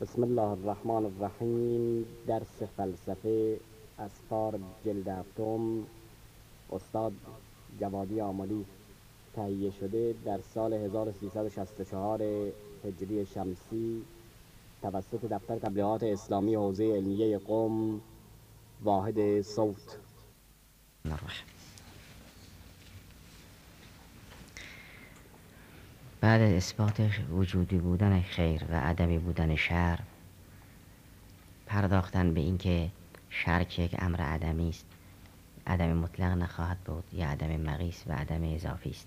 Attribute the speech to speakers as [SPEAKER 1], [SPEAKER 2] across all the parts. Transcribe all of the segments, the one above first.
[SPEAKER 1] بسم الله الرحمن الرحیم. درس فلسفه اسفار جلد هفتم، استاد جوادی آملی. تهیه شده در سال 1364 هجری شمسی توسط دفتر تبلیغات اسلامی حوزه علمیه قم، واحد صوت.
[SPEAKER 2] بعد از اثبات وجودی بودن خیر و عدمی بودن شر، پرداختن به اینکه شر که یک امر عدمی است، عدم مطلق نخواهد بود، یا عدم مقیس و عدم اضافی است.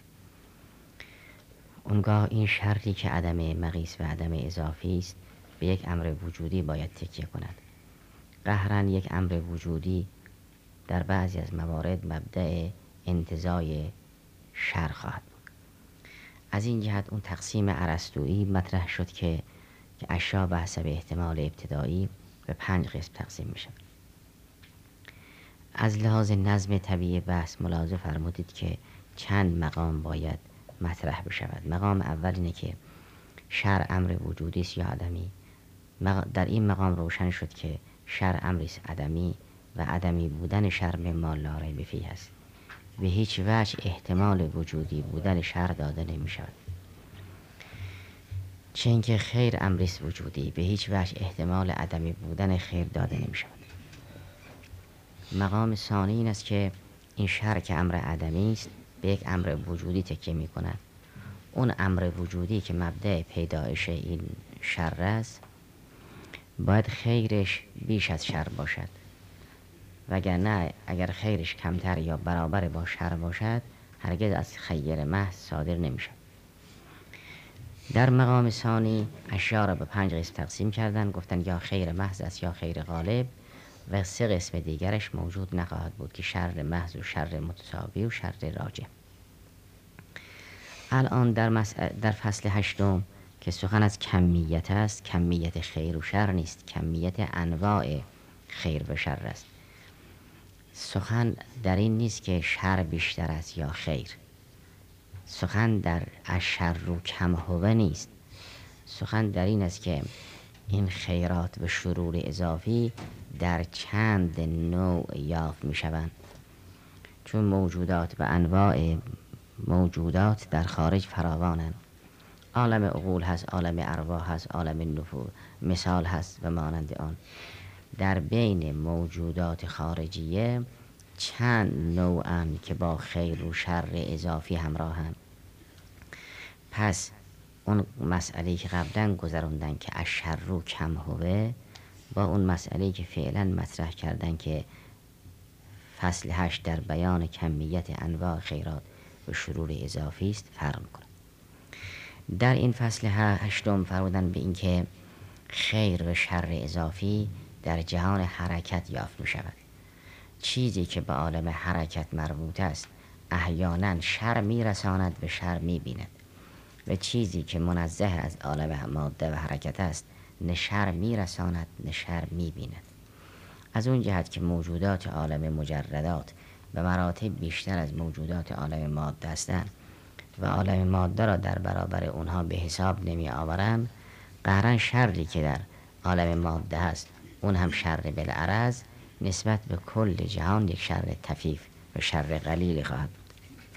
[SPEAKER 2] اونگاه این شرطی که عدم مقیس و عدم اضافی است به یک امر وجودی باید تکیه کند. قهراً یک امر وجودی در بعضی از موارد مبدأ انتزاع شر خواهد بود. از این جهت اون تقسیم ارسطویی مطرح شد که اشیا به حسب احتمال ابتدایی به 5 قسم تقسیم میشه. از لحاظ نظم طبیعی بحث ملاحظه فرمودید که چند مقام باید مطرح بشود. مقام اول اینه که شر امر وجودی است یا عدمی. در این مقام روشن شد که شر امری است عدمی و عدمی بودن شر مما لا ریب فیه است. به هیچ وجه احتمال وجودی بودن شر داده نمی شود. چه اینکه خیر امری است وجودی، به هیچ وجه احتمال عدمی بودن خیر داده نمی شود. مقام ثانی این است که این شر که امر عدمی است به یک امر وجودی تکیه می کند. اون امر وجودی که مبدأ پیدایش این شر است باید خیرش بیش از شر باشد، وگرنه اگر خیرش کمتر یا برابر با شر باشد هرگز از خیر محض صادر نمی شود. در مقام ثانی اشیا را به 5 قسم تقسیم کردن، گفتن یا خیر محض است یا خیر غالب و 3 قسم دیگرش موجود نخواهد بود که شر محض و شر متساوی و شر راجع. الان در فصل 8 که سخن از کمیت است، کمیت خیر و شر نیست، کمیت انواع خیر و شر است. سخن در این نیست که شر بیشتر است یا خیر. سخن در الشر و کم هوه نیست. سخن در این است که این خیرات و شرور اضافی در چند نوع یافت می شوند، چون موجودات و انواع موجودات در خارج فراوانند. عالم عقول هست، عالم ارواح هست، عالم نفور مثال هست و مانند آن. در بین موجودات خارجیه چند نوعن که با خیر و شر اضافی همراهند. پس اون مسئله که قبلا گذروندن که الشر و کم هوه با اون مسئله که فعلا مطرح کردن که فصل 8 در بیان کمیت انواع خیرات و شرور اضافی است فرق می‌کنه. در این فصل 8 فرمودن به اینکه خیر و شر اضافی در جهان حرکت یافت می شود. چیزی که به عالم حرکت مربوط است احیانا شر می رساند و شر می بیند، و چیزی که منزه از عالم ماده و حرکت است نه شر می رساند نه شر می بیند. از اون جهت که موجودات عالم مجردات به مراتب بیشتر از موجودات عالم ماده هستند و عالم ماده را در برابر اونها به حساب نمی آورند، قهرن شری که در عالم ماده هست اون هم شر بالعرض نسبت به کل جهان یک شر طفیف و شر قلیل خواهد بود.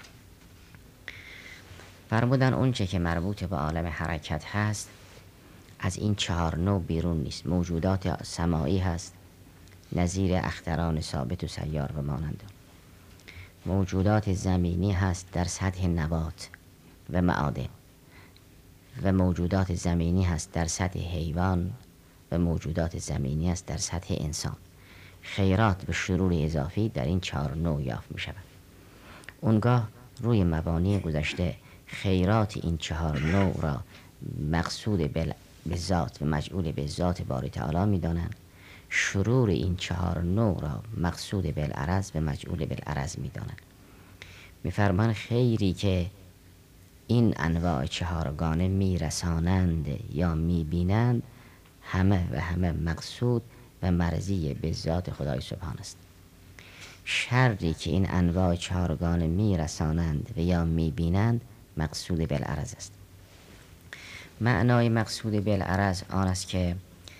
[SPEAKER 2] فرمودن اونچه که مربوط به عالم حرکت هست از این 4 نوع بیرون نیست. موجودات سماعی هست نظیر اختران ثابت و سیار و مانند. موجودات زمینی هست در سطح نبات و معادن، و موجودات زمینی هست در سطح حیوان و موجودات زمینی هست در سطح انسان. خیرات و شرور اضافی در این 4 نوع یافت می شود. اونگاه روی مبانی گذشته خیرات این 4 نوع را مقصود به ذات و مجعول به ذات باری تعالی می دانند. شرور این 4 نوع را مقصود بالعرض و مجعول بالعرض می دانند. می فرمان خیری که این انواع 4 گانه می رسانند یا می بینند همه مقصود و مرضی به ذات خدای سبحان است. شری که این انواع 4 گانه می رسانند و یا می بینند مقصود بالعرض است. معنای مقصود بالعرض آن است که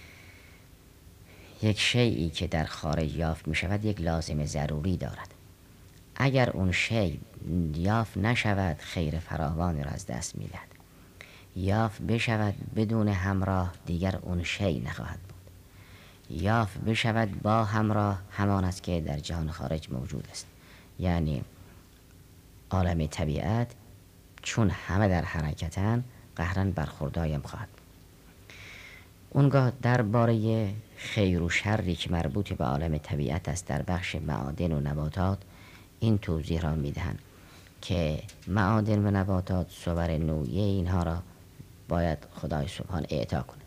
[SPEAKER 2] یک شیئی که در خارج یافت می شود یک لازم ضروری دارد. اگر اون شی یافت نشود خیر فراوانی را از دست می دهد. یافت بشود بدون همراه دیگر اون شی نخواهد بود. یافت بشود با همراه همان است که در جهان خارج موجود است. یعنی عالم طبیعت چون همه در حرکتن قهرن برخوردایم خواهد. اونگاه درباره خیر و شری که مربوط به عالم طبیعت است در بخش معادن و نباتات این توضیح را میدهند که معادن و نباتات صور نوعی اینها را باید خدای سبحان اعطا کند.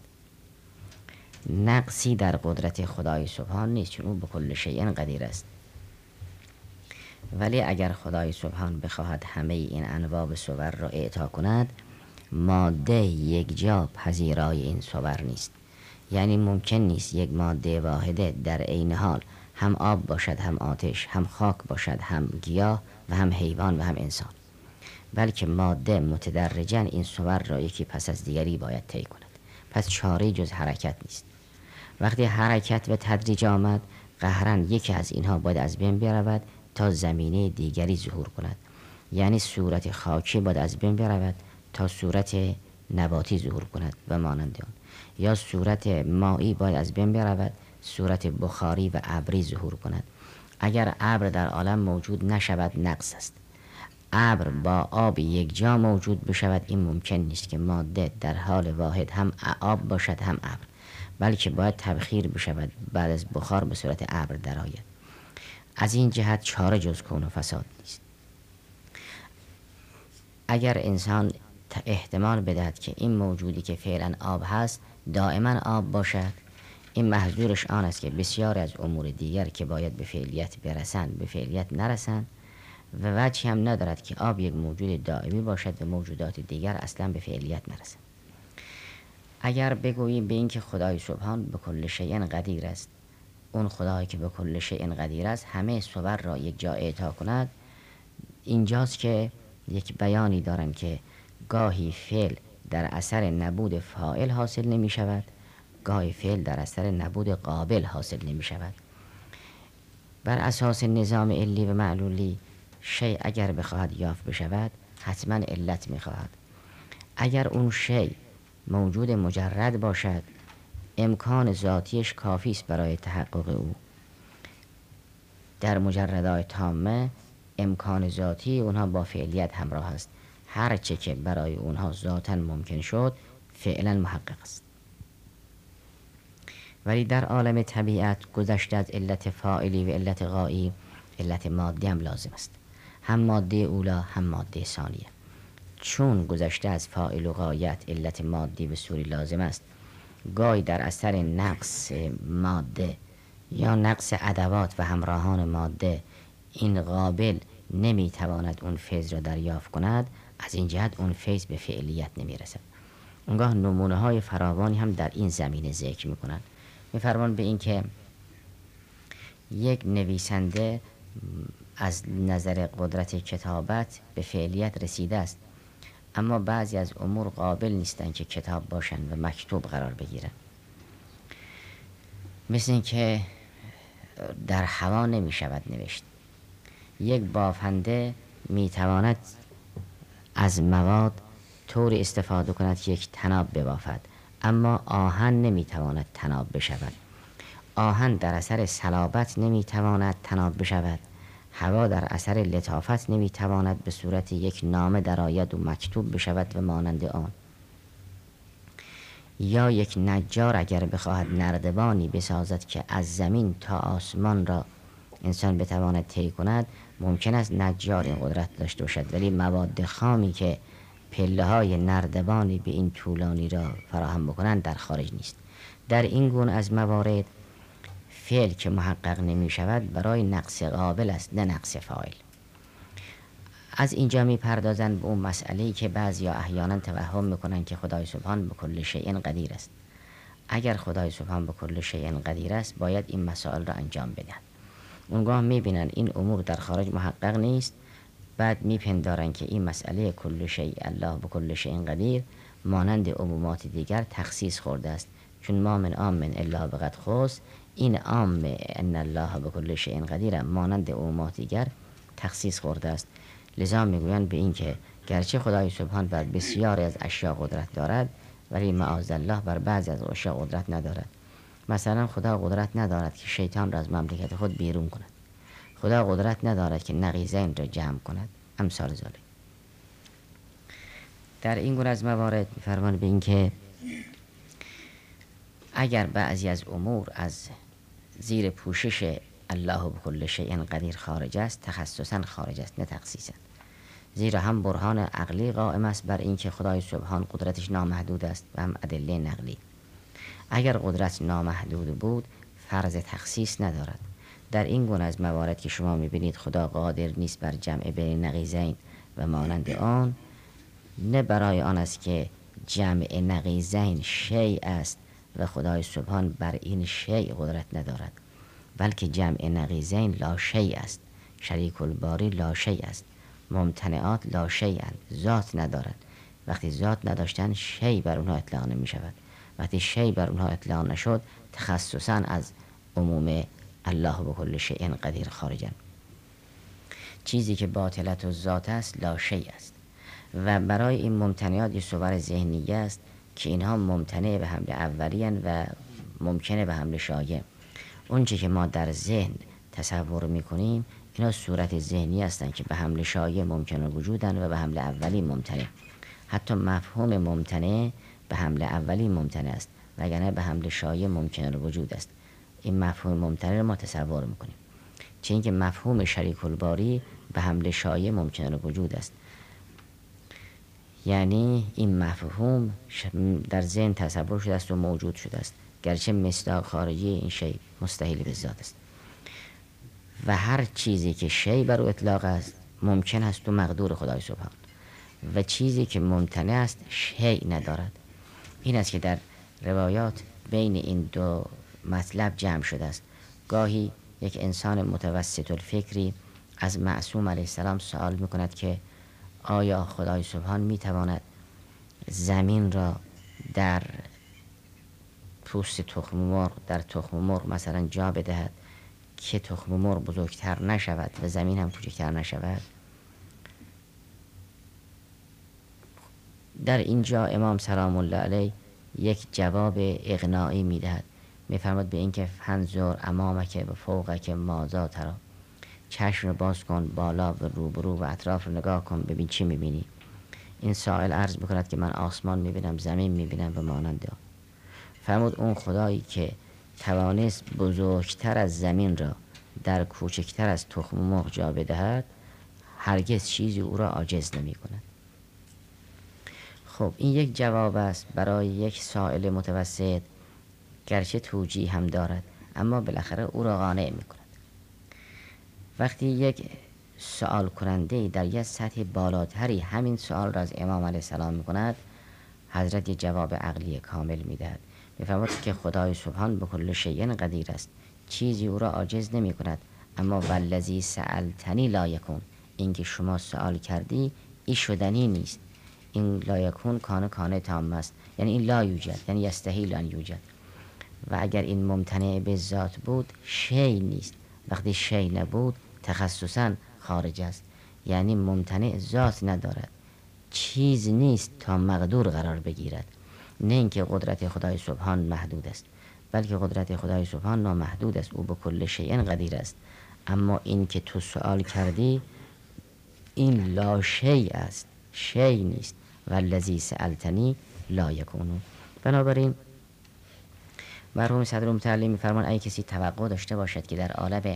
[SPEAKER 2] نقصی در قدرت خدای سبحان نیست چون او به کل شیء قدیر است. ولی اگر خدای سبحان بخواهد همه این انواع صور را اعطا کند ماده یک جا پذیرای این صور نیست. یعنی ممکن نیست یک ماده واحده در عین حال هم آب باشد، هم آتش، هم خاک باشد، هم گیاه و هم حیوان و هم انسان، بلکه ماده متدرجاً این صور را یکی پس از دیگری باید طی کند. پس چاره جز حرکت نیست. وقتی حرکت به تدریج آمد قهراً یکی از اینها باید از بین برود تا زمینه دیگری ظهور کند. یعنی صورت خاکی باید از بین برود تا صورت نباتی ظهور کند و مانند آن، یا صورت مایی باید از بین برود صورت بخاری و ابری ظهور کند. اگر ابر در عالم موجود نشود نقص است. ابر با آب یک جا موجود بشود این ممکن نیست که ماده در حال واحد هم آب باشد هم ابر، بلکه باید تبخیر بشود بعد از بخار به صورت ابر درآید. از این جهت چاره جز کون و فساد نیست. اگر انسان احتمال بدهد که این موجودی که فعلا آب هست دائما آب باشد، این محظورش آن است که بسیار از امور دیگر که باید به فعلیت برسند به فعلیت نرسند و وجهی هم ندارد که آب یک موجود دائمی باشد و موجودات دیگر اصلا به فعلیت نرسند. اگر بگوییم به این که خدای سبحان به کل شیء قدیر است، اون خدایی که به کل شیء قدیر است همه صور را یک جا اعطا کند، اینجاست که یک بیانی دارم که گاهی فعل در اثر نبود فاعل حاصل نمی شود، گاهی فعل در اثر نبود قابل حاصل نمی شود. بر اساس نظام علی و معلولی شیء اگر بخواهد یافت بشود حتما علت می خواهد. اگر اون شیء موجود مجرد باشد امکان ذاتیش کافی است برای تحقق او. در مجردات تامه امکان ذاتی اونها با فعلیت همراه است. هر چه که برای اونها ذاتاً ممکن شد فعلا محقق است. ولی در عالم طبیعت گذشته از علت فاعلی و علت غایی علت مادی هم لازم است، هم ماده اولا هم ماده ثانیه. چون گذشته از فاعل و غایت علت مادی به صوری لازم است، گاهی در اثر نقص ماده یا نقص ادوات و همراهان ماده این قابل نمیتواند اون فیض را دریافت کند، از این جهت اون فیض به فعلیت نمیرسد. اونگاه نمونه های فراوانی هم در این زمینه ذکر میکنند. میفرمان به این که یک نویسنده از نظر قدرت کتابت به فعلیت رسیده است، اما بعضی از امور قابل نیستند که کتاب باشند و مکتوب قرار بگیرند. مثل این که در هوا نمی شود نوشت. یک بافنده می تواند از مواد طور استفاده کند که یک طناب ببافد، اما آهن نمی تواند طناب بشود. آهن در اثر صلابت نمی تواند طناب بشود. هوا در اثر لطافت نمی تواند به صورت یک نامه درآید و مکتوب بشود و مانند آن. یا یک نجار اگر بخواهد نردبانی بسازد که از زمین تا آسمان را انسان بتواند طی کند، ممکن است نجار این قدرت داشته باشد، ولی مواد خامی که پله های نردبانی به این طولانی را فراهم بکنند در خارج نیست. در این گونه از موارد فعل که محقق نمی شود برای نقص قابل است نه نقص فاعل. از اینجا می پردازند به اون مسئله‌ای که بعضی احیانا توهم میکنند که خدای سبحان به کل شیء قدیر است. اگر خدای سبحان به کل شیء قدیر است باید این مسائل را انجام بدهد. اونگاه می بینند این امور در خارج محقق نیست، بعد می پندارند که این مسئله کل شیء الله به کل شیء قدیر مانند عمومات دیگر تخصیص خورده است، چون ما من آمن الا بقد خص، این عام ان الله بكل شیء قدیر مانند عمومات دیگر تخصیص خورده است. لذا میگویند به این که گرچه خدای سبحان بر بسیاری از اشیاء قدرت دارد ولی معاذالله بر بعضی از اشیاء قدرت ندارد. مثلا خدا قدرت ندارد که شیطان را از مملکت خود بیرون کند. خدا قدرت ندارد که نقیضین را جمع کند. امثال ذلک. در این گونه از موارد می‌فرماند به این که اگر بعضی از امور از زیر پوشش الله بكل شیء قدیر خارج است، تخصصا خارج است نه تخصیصا. زیرا هم برهان عقلی قائم است بر اینکه خدای سبحان قدرتش نامحدود است و هم ادله نقلی. اگر قدرت نامحدود بود فرض تخصیص ندارد. در این گونه از موارد که شما میبینید خدا قادر نیست بر جمع بین نقیضین و مانند آن، نه برای آن است که جمع نقیضین شیء است و خدای سبحان بر این شیء قدرت ندارد، بلکه جمع نقیضین لا شیء است. شریک الباری لا شیء است. ممتنعات لا شیء اند، ذات ندارد. وقتی ذات نداشتن شیء بر اونها اطلاق نمی شود. وقتی شیء بر اونها اطلاق نشد تخصصا از عموم الله بكل شیء قدیر خارجند. چیزی که باطلت و ذات است لا شیء است و برای این ممتنعات یه صور ذهنیه است که اینها ممتنع به حمل اولی و ممکنه به حمل شایع. اونچه که ما در ذهن تصور میکنیم اینا صورت ذهنی هستند که به حمل شایع ممکن وجودن و به حمل اولی ممتنع. حتی مفهوم ممتنع به حمل اولی ممتنع است وگرنه به حمل شایع ممکن وجود است. این مفهوم ممتنع رو ما تصور میکنیم، چه اینکه مفهوم شریک الباری به حمل شایع ممکن وجود است. یعنی این مفهوم در ذهن تصور شده است و موجود شده است، گرچه مصداق خارجی این شی مستحیل به ذات است. و هر چیزی که شی بر او اطلاق است ممکن است و مقدور خدای سبحان، و چیزی که ممتنع است شی ندارد. این است که در روایات بین این دو مطلب جمع شده است. گاهی یک انسان متوسط الفکری از معصوم علیه السلام سوال میکند که آیا خدای سبحان میتواند زمین را در پوست تخم مرغ در تخم مرغ مثلا جا بدهد که تخم مرغ بزرگتر نشود و زمین هم کوچکتر نشود؟ در اینجا امام سلام الله علیه یک جواب اقناعی میدهد. میفرماد به اینکه فنظر امامک و فوقک ماذا تری، چشم رو باز کن بالا و روبرو و اطراف رو نگاه کن ببین چی میبینی. این سائل عرض میکند که من آسمان میبینم، زمین میبینم و مانند آن. فرمود اون خدایی که توانست بزرگتر از زمین را در کوچکتر از تخم مرغ جا بدهد هرگز چیزی او را عاجز نمی کند. خب این یک جواب است برای یک سائل متوسط، گرچه توجیه هم دارد اما بالاخره او را قانع می کند. وقتی یک سوال کننده در یک سطح بالاتری همین سوال را از امام علیه السلام می کند، حضرت یک جواب عقلی کامل می دهد. می فرماید که خدای سبحان به کل شیء قدیر است، چیزی او را عاجز نمی کند. اما والذی سألتنی لا یکون، این که شما سوال کردی این شدنی نیست. این لا یکون کانه تام است، یعنی این لا یوجد، یعنی یستحیل ان یوجد. و اگر این ممتنع به ذات بود شی نیست. وقتی شی نبود تخصصا خارج است، یعنی ممتنع ذات ندارد، چیز نیست تا مقدور قرار بگیرد. نه اینکه قدرت خدای سبحان محدود است، بلکه قدرت خدای سبحان نامحدود است، او به کل شیء قدیر است. اما این که تو سوال کردی این لا شیء است، شی نیست. والذی سألتنی لا یکون. بنابراین مرحوم صدر متعلی می‌فرمان اگه کسی توقع داشته باشد که در عالم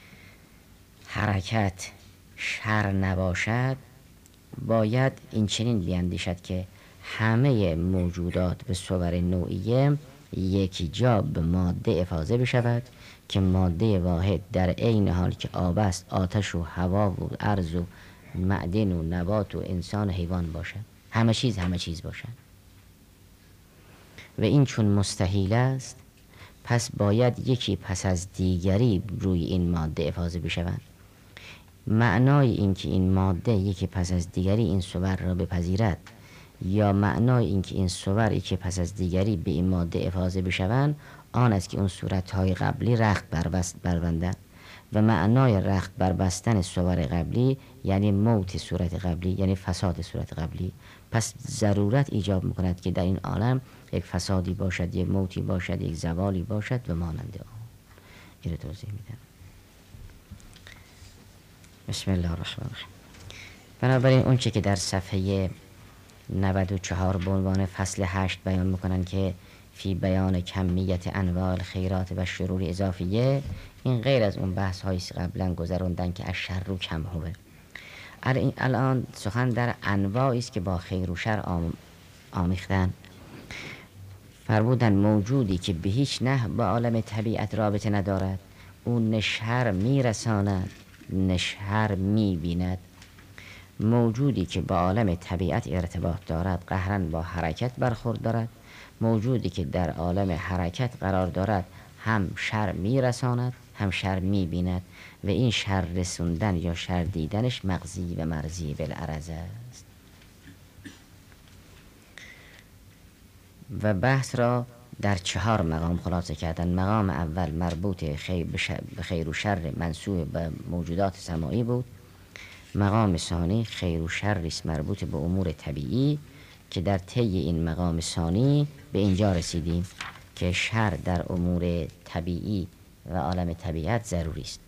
[SPEAKER 2] حرکت شر نباشد، باید این چنین بیندیشد که همه موجودات به صور نوعیه یکی جا به ماده افاضه بشود که ماده واحد در عین حال که آب است آتش و هوا و ارض و معدن و نبات و انسان و حیوان باشد، همه چیز باشد. و این چون مستحیل است پس باید یکی پس از دیگری روی این ماده افاضه بشوند. معنای این که این ماده یکی پس از دیگری این صور را بپذیرد یا معنای این که این صور یکی پس از دیگری به این ماده افاضه بشوند آن است که اون صورتهای قبلی رخت بربندند و معنای رخت بربستن صور قبلی یعنی موت صورت قبلی، یعنی فساد صورت قبلی. پس ضرورت ایجاب میکند که در این عالم یک فسادی باشد، یک موتی باشد، یک زوالی باشد و مانند آن. این رو توضیح میدم. بسم الله الرحمن الرحیم. بنابراین اون چه که در صفحه 94 به عنوان فصل 8 بیان میکنن که فی بیان کمیت انواع الخیرات و شرور اضافیه، این غیر از اون بحث هایی قبلا گذروندن که از شر رو کم هوه. الان سخن در انواعی است که با خیر و شر آمیختن. فرمودن موجودی که به هیچ نحو با عالم طبیعت رابطه ندارد، اون نه شر میرساند نه شر میبیند. موجودی که با عالم طبیعت ارتباط دارد قهراً با حرکت برخورد دارد. موجودی که در عالم حرکت قرار دارد هم شر میرساند هم شر میبیند و این شر رسوندن یا شر دیدنش مغزی و مرزی بالعرض است. و بحث را در 4 مقام خلاصه کردن. مقام اول مربوط به خیر و شر منسوب به موجودات سماعی بود. مقام ثانی خیر و شر است مربوط به امور طبیعی که در طی این مقام ثانی به اینجا رسیدیم که شر در امور طبیعی و عالم طبیعت ضروری است.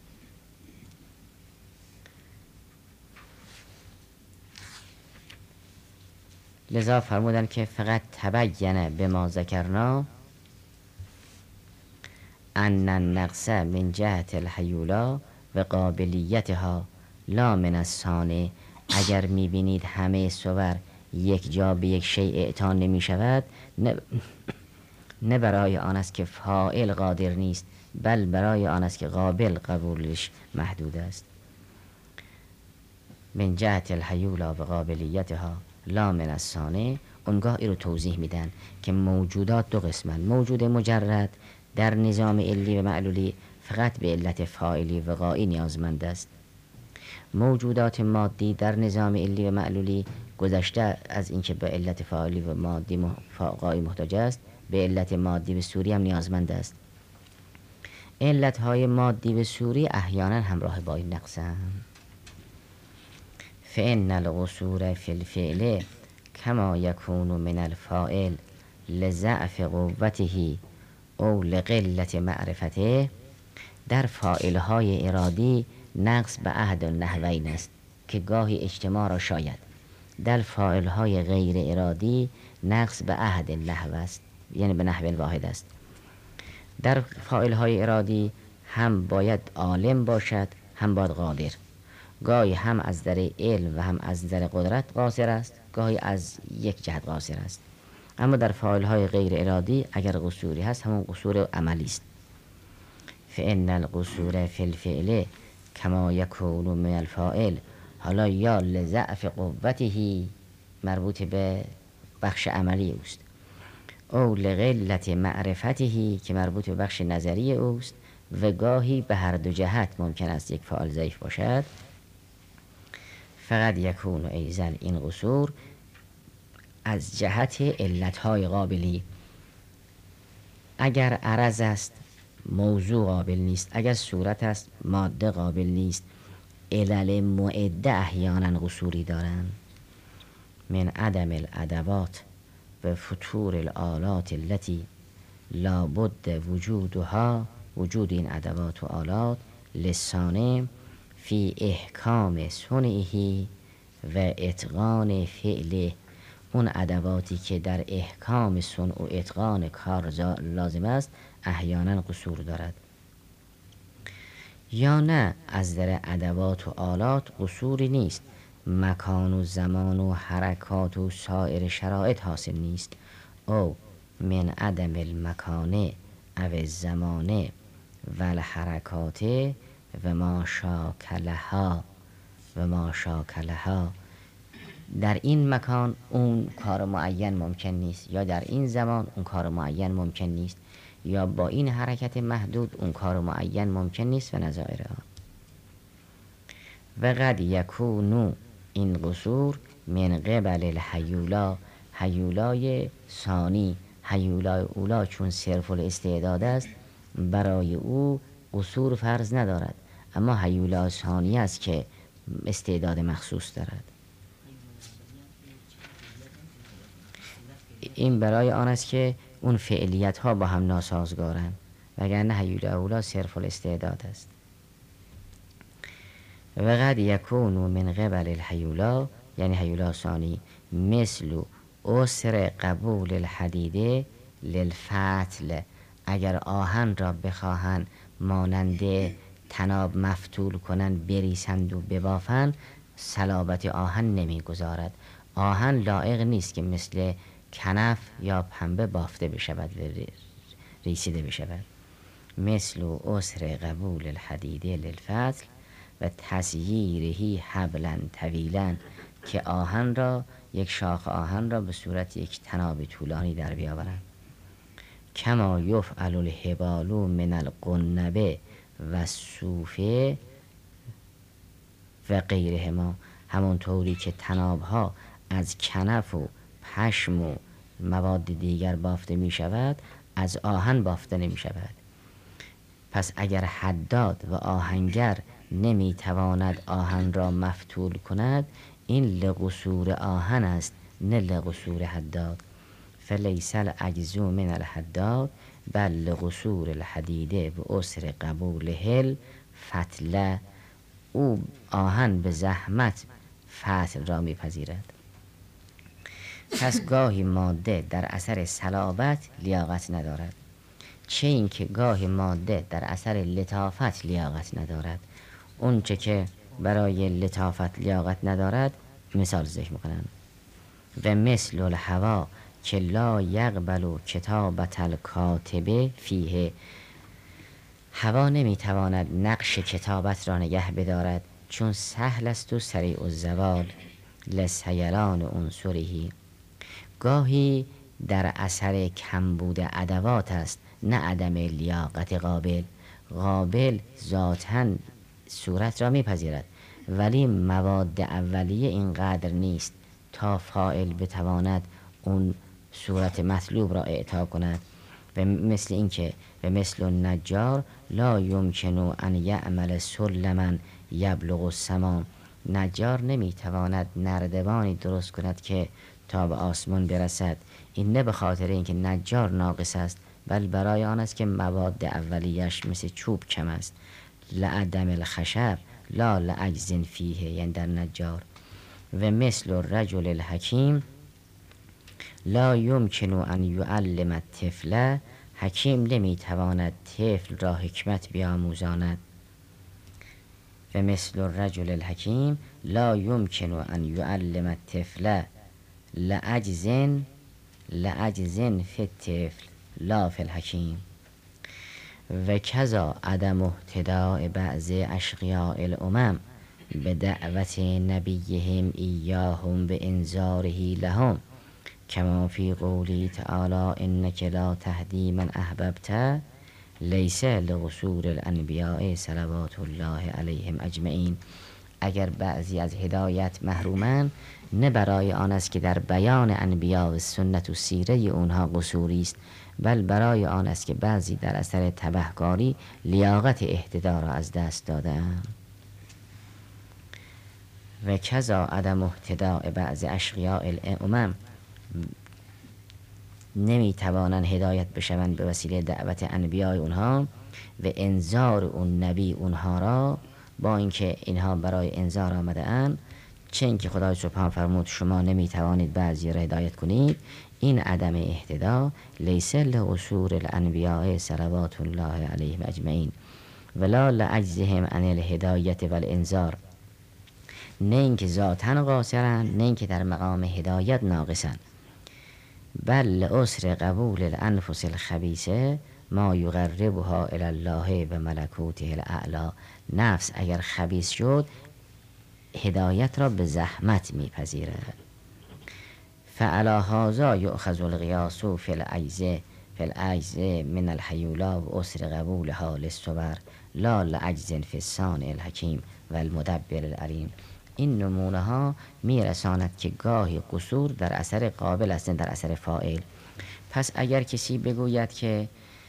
[SPEAKER 2] لذا فرمودن که فقط تبین به ما ذکرنا ان النقص من جهت الحیولا و قابلیتها لا من الصانع. اگر میبینید همه صور یک جا به یک شیء اعطا نمی شود، نه برای آن است که فاعل قادر نیست، بل برای آن است که قابل قبولش محدود است. من جهت الحیولا و قابلیتها لا من الصانع. اونگاه ای رو توضیح میدن که موجودات 2 قسمن. موجود مجرد در نظام علی و معلولی فقط به علت فاعلی و غایی نیازمند است. موجودات مادی در نظام علی و معلولی گذشته از اینکه به علت فاعلی و مادی غایی محتاج است، به علت مادی و صوری هم نیازمند است. علتهای مادی و صوری احیانا همراه با این نقصند. فإن القصور فی الفعل کما یکون من الفاعل لضعف قوته او لقلت معرفته. در فاعلهای ارادی نقص به عهد النحوین است که گاهی اجتماع را شاید. در فاعلهای غیر ارادی نقص به عهد النحو است، یعنی به نحو واحد است. در فاعلهای ارادی هم باید عالم باشد هم باید قادر. گاهی هم از در علم و هم از در قدرت قاصر است، گاهی از یک جهت قاصر است. اما در فاعلهای غیر ارادی اگر قصوری هست همون قصور عملی است. فإن القصور فی الفعل کما یکون من الفاعل. حالا یا لضعف قوته مربوط به بخش عملی اوست، او لقلت معرفته که مربوط به بخش نظری اوست، و گاهی به هر 2 جهت ممکن است یک فاعل ضعیف باشد. فقط یکون ایزن این قصور از جهت علتهای قابلی. اگر عرض است موضوع قابل نیست، اگر صورت است ماده قابل نیست. علل معده احیانا قصوری دارند. من عدم الادوات و فتور الآلات التي لابد وجودها. وجود این ادوات و آلات لسانه فی احکام صنعه و اتقان فعله. اون ادواتی که در احکام صنع و اتقان کار لازم است احیانا قصور دارد. یا نه از در ادوات و آلات قصوری نیست، مکان و زمان و حرکات و سایر شرایط حاصل نیست. او من عدم المکان او الزمان و الحرکات و ما شاکلها. در این مکان اون کار معین ممکن نیست، یا در این زمان اون کار معین ممکن نیست، یا با این حرکت محدود اون کار معین ممکن نیست و نظائر آن. و قد یکونو این قصور من قبل الحیولا. حیولای ثانی هیولای اولا چون صرف الاستعداد است برای او قصور فرض ندارد، اما هیولای ثانی است که استعداد مخصوص دارد. این برای آن است که اون فعلیت ها با هم ناسازگارند، وگرنه هیولای اولا صرف الاستعداد است. و قد یکون من قبل الهیولا، یعنی هیولا ثانی، مثل اسر قبول الحدیده للفتل، اگر آهن را بخواهند مانند تناب مفتول کنند بریسند و ببافند، صلابت آهن نمیگذارد. آهن لایق نیست که مثل کنف یا پنبه بافته بشود و ریسیده بشود. مثل اسر قبول الحدیده للفتل و تسییرهی حبلا طویلا، که آهن را، یک شاخ آهن را به صورت یک تناب طولانی در بیاورند. کما یفعل الحبال من القنبه و صوفه و غیرهما، همونطوری که تناب ها از کنف و پشم و مواد دیگر بافته می شود، از آهن بافته نمی شود. پس اگر حداد و آهنگر نمی تواند آهن را مفتول کند، این لقصور آهن است نه لقصور حداد. فلیس العجز من الحداد بل لقصور الحدیده و اسر قبوله الفتل، او آهن به زحمت فتل را میپذیرد. پس گاهی ماده در اثر صلابت لیاقت ندارد، چه این که گاهی ماده در اثر لطافت لیاقت ندارد. اون چه که برای لطافت لیاقت ندارد مثال ذکر میکنند. و مثل الهوا که لا یقبل کتابت الکاتبه فیه، هوا نمیتواند نقش کتابت را نگه بدارد، چون سهل است و سریع الزوال لسیلان عنصره. گاهی در اثر کمبود ادوات است نه عدم لیاقت قابل. قابل ذاتاً صورت را میپذیرد، ولی مواد اولیه اینقدر نیست تا فاعل بتواند اون صورت مطلوب را اعطا کند. و مثل اینکه و مثل النجار لا یمکن ان یعمل سلما یبلغ السما، نجار نمیتواند نردبانی درست کند که تا به آسمان برسد. این نه به خاطر اینکه نجار ناقص است، بل برای آن است که مواد اولیش مثل چوب کم است. لعدم الخشب لا لعجز فیه، یعنی در نجار. و مثل الرجل الحکیم لا یمکن ان یعلم الطفل، حکیم نمیتواند طفل را حکمت بیاموزاند. و مثل الرجل الحکیم لا یمکن ان یعلم الطفل لعجز فی الطفل لا فی الحکیم. و کذا عدم اهتداء بعض اشقیاء الامم به دعوت نبیهم ایاهم به انذاره لهم، کما فی قولی تعالی انک لا تهدی من احببت لیس لقصور الانبیاء صلوات الله علیهم اجمعین. اگر بعضی از هدایت محرومند، نه برای آن است که در بیان انبیا و سنت و سیره اونها قصوری است، بل برای آن است که بعضی در اثر تبهکاری لیاقت اهتدا را از دست دادند. و کذا عدم اهتداء بعض اشقیاء الامم، نمی توانند هدایت بشوند به وسیله دعوت انبیاء اونها و انذار اون نبی اونها را، با اینکه اینها برای انذار آمده اند، چه اینکه خدای سبحان فرمود شما نمی توانید بعضی را هدایت کنید. این عدم اهتدا لیس لقصور الانبیاء صلوات الله علیهم اجمعین ولا لعجزهم عن الهدایت والانذار، نه اینکه ذاتاً قاصرند، نه اینکه در مقام هدایت ناقصند، بل لعسر قبول الانفس الخبیثه ما یقربها الی الله و ملکوته الاعلی. نفس اگر خبیث شد هدایت را به زحمت میپذیرد. فعلی هذا یؤخذ القیاس فی العجز من الحیولا و عسر قبولها للصور لا لعجز فی الصانع الحکیم و المدبر العلیم. این نمونه ها میرساند که گاهی قصور در اثر قابل است، در اثر فاعل. پس اگر کسی بگوید که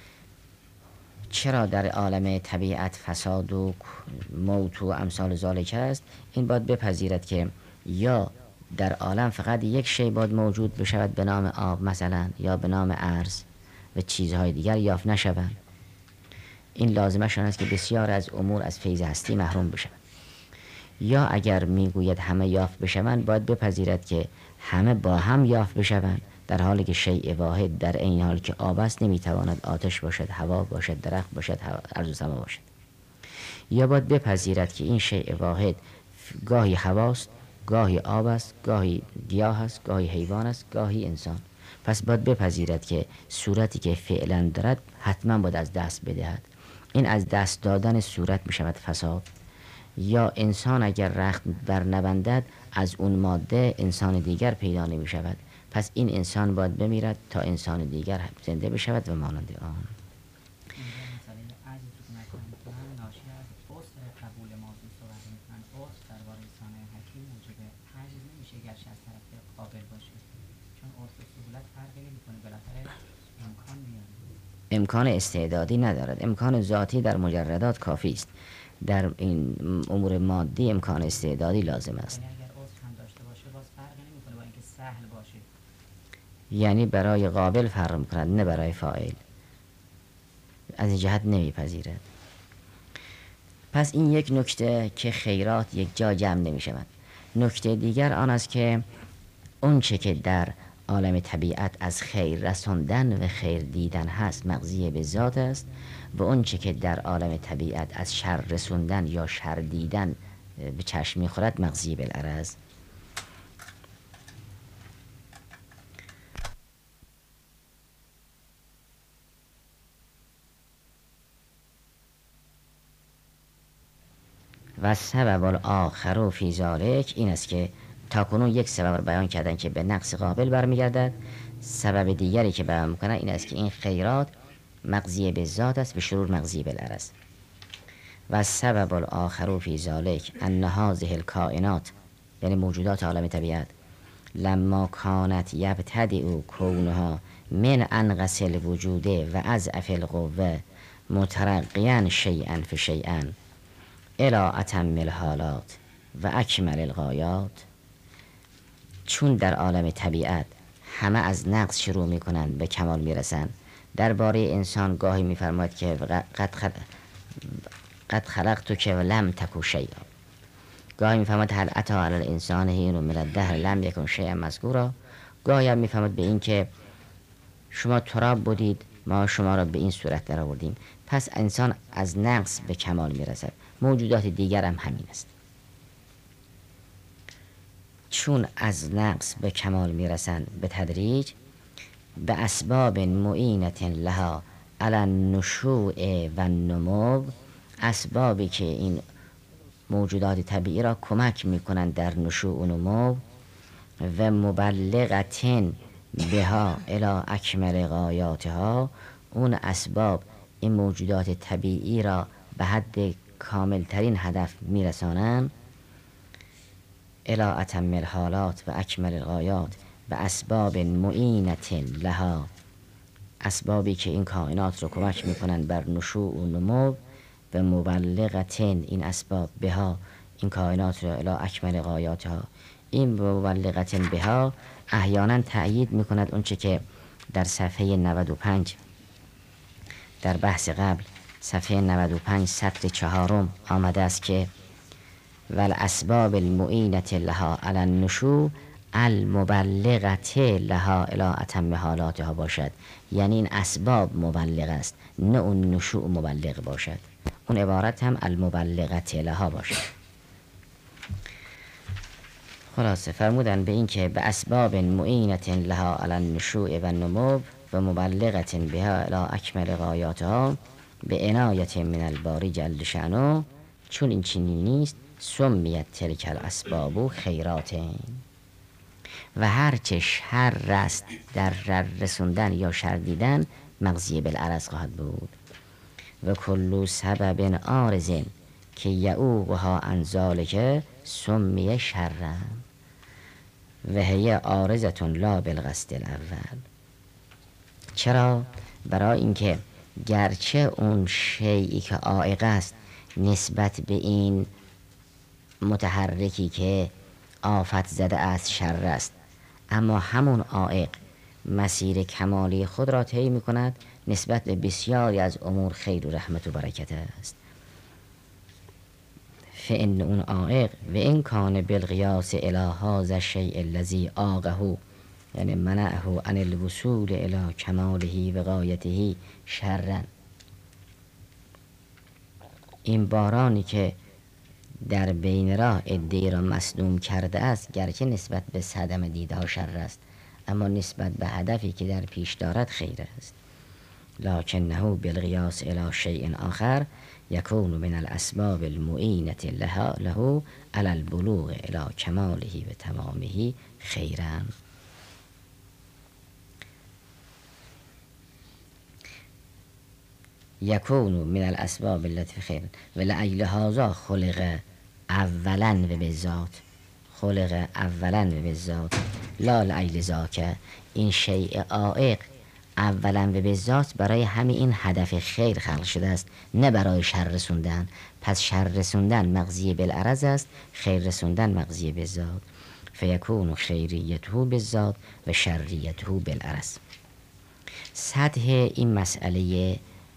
[SPEAKER 2] چرا در عالم طبیعت فساد و موت و امثال ذالک است، این باید بپذیرد که یا در عالم فقط یک شی باید موجود بشود به نام آب مثلا، یا به نام ارز و چیزهای دیگر یافت نشوند. این لازمشان است که بسیار از امور از فیض هستی محروم بشوند. یا اگر میگوید همه یافت بشوند، باید بپذیرد که همه با هم یافت بشوند، در حالی که شیء واحد در این حال که آب است نمیتواند آتش باشد، هوا باشد، درخت باشد، ارض و سما باشد. یا باید بپذیرد که این شیء واحد گاهی هواست، گاهی آب است، گاهی گیاه است، گاهی حیوان است، گاهی انسان. پس باید بپذیرد که صورتی که فعلا دارد حتما باید از دست بدهد. این از دست دادن صورت می شود فساد. یا انسان اگر رخت بر نبندد، از اون ماده انسان دیگر پیدا نمی شود. پس این انسان باید بمیرد تا انسان دیگر زنده بشود و مانند آن. امکان استعدادی ندارد، امکان ذاتی در مجردات کافی است. در این امور مادی امکان استعدادی لازم است. یعنی برای قابل فرق می‌کند، نه برای فاعل. از این جهت نمیپذیرد. پس این یک نکته که خیرات یک جا جمع نمی‌شود. نکته دیگر آن است که اون چه که در عالم طبیعت از خیر رساندن و خیر دیدن هست مقضی به ذات است، و اون چه که در عالم طبیعت از شر رسوندن یا شر دیدن به چشم می‌خورد مقضی بالعرض. و سبب الاخر فی ذالک، این است که تاکنون یک سبب بیان کردن که به نقص قابل برمیگردد. سبب دیگری که بیان میکنن این است که این خیرات مقضی به ذات است، به شرور مقضی بالعرض. و سبب الاخر فی ذالک ان هذه الکائنات، یعنی موجودات عالم طبیعت، لما کانت یبتدئ کونها من انقص الوجود و اضعف القوه مترقیا شیئا فشیئا الی اتم الحالات و اکمل الغایات. چون در عالم طبیعت همه از نقص شروع میکنند به کمال میرسند. درباره انسان گاهی میفرماید که قد خلقتک و لم تکن شیئا. گاهی میفرماید هل اتی علی الانسان حین من الدهر لم یکن شیئا مذکورا. گاهی هم میفرماید به این که شما تراب بودید، ما شما را به این صورت در آوردیم. پس انسان از نقص به کمال میرسد. موجودات دیگر هم همین است. چون از نقص به کمال میرسند به تدریج، به اسباب معینة لها علی النشوء و النمو، اسبابی که این موجودات طبیعی را کمک میکنند در نشوء و نمو، و مبلغة بها الی اکمل غایاتها، اون اسباب این موجودات طبیعی را به حد کامل ترین هدف میرسانند. الی اتم الحالات و اکمل الغایات، و اسباب معینة لها، اسبابی که این کائنات را کمک میکنند بر نشوء و نمو، و مبلغة، این اسباب بها، این کائنات را الی اکمل غایاتها. این مبلغة بها احیانا تأیید میکند اونچه که در صفحه 95 در بحث قبل، صفحه 95 سطر 4 آمده است که والاسباب المعینة لها علی النشوء المبلغة لها الی اتم حالاتها باشد. یعنی این اسباب مبلغ است، نه اون نشوء مبلغ باشد. اون عبارت هم المبلغة لها باشد. خلاصه فرمودن به این که به اسباب معینة لها علی النشوء و النمو و مبلغة بها الی اکمل غایاتها به عنایة من الباری جل شأنه. چون این چنین نیست، سمیت تلک الاسباب خیرات، و هرچه شر است در رسوندن یا شر دیدن مقضی بالعرض خواهد بود. و کل سبب عارض که یعوقها عن ذلک سمی شرا و هی عارضة لا بالقصد الاول. چرا؟ برای اینکه گرچه اون شیئی که عائق است نسبت به این متحرکی که آفت زده است شر است، اما همون عائق مسیر کمالی خود را طی می کند نسبت به بسیاری از امور خیر و رحمت و برکت است. فإن اون عائق و این کان بالقیاس الی هذا الشیء الذی عاقه، یعنی منعه عن الوصول الی کماله و غایته شرا، این بارانی که در بین راه عده‌ای را مصدوم کرده است گرچه نسبت به صدمه دیدها شر است، اما نسبت به هدفی که در پیش دارد خیر است. لکنه بالقیاس الی شیء آخر یکون من الاسباب المعینة له علی البلوغ الی کماله و تمامه خیرا. یکون من الاسباب التي خیر و لأجل هذا خلق اولا و بالذات، خلق اولا و بالذات لا لأجل ذاک، این شیء عائق اولا و بالذات برای همین این هدف خیر خلق شده است، نه برای شر رسوندن. پس شر رسوندن مقضی بالعرض است، خیر رسوندن مقضی بالذات. فیکون خیریته بالذات و شریته بالعرض. سطح این مسئله